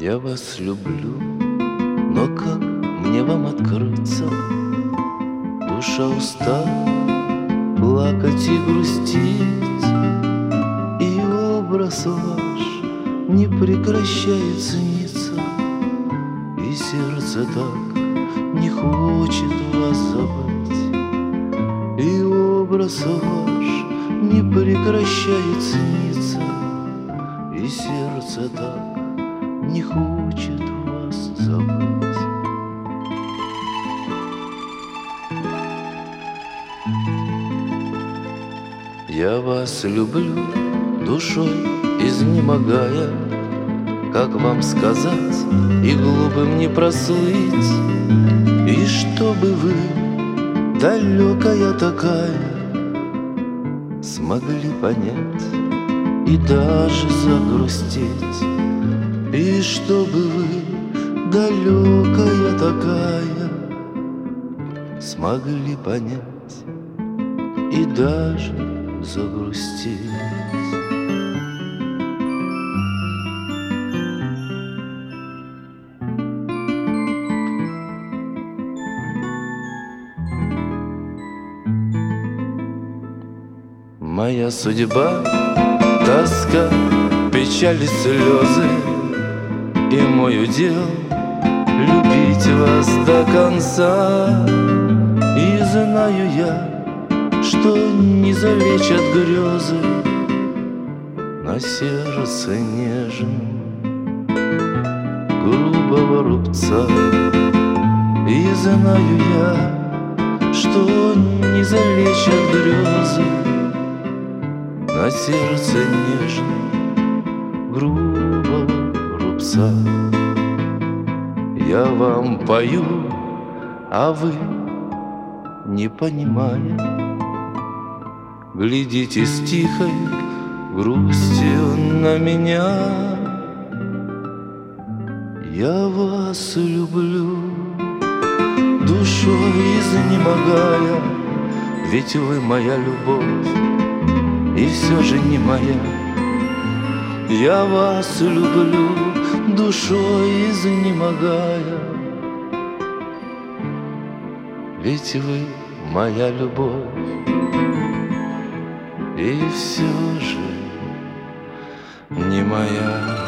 Я вас люблю, но как мне вам открыться? Душа устала плакать и грустить, и образ ваш не прекращает сниться, и сердце так не хочет вас забыть, и образ ваш не прекращает сниться, и сердце так не хочет вас забыть. Я вас люблю, душой изнемогая, как вам сказать и глупым не прослыть, и чтобы вы, далекая такая, смогли понять и даже загрустить, и чтобы вы, далекая такая, смогли понять и даже загрустить. Моя судьба — тоска, печаль и слезы, и мой удел — любить вас до конца. И знаю я, что не залечат грезы на сердце нежном грубого рубца. И знаю я, что не залечат грезы на сердце нежном грубого рубца. Я вам пою, а вы, не понимая, глядите с тихой грустью на меня. Я вас люблю, душой изнемогая, ведь вы моя любовь, и все же не моя. Я вас люблю, душой изнемогая, ведь вы моя любовь, и все же не моя.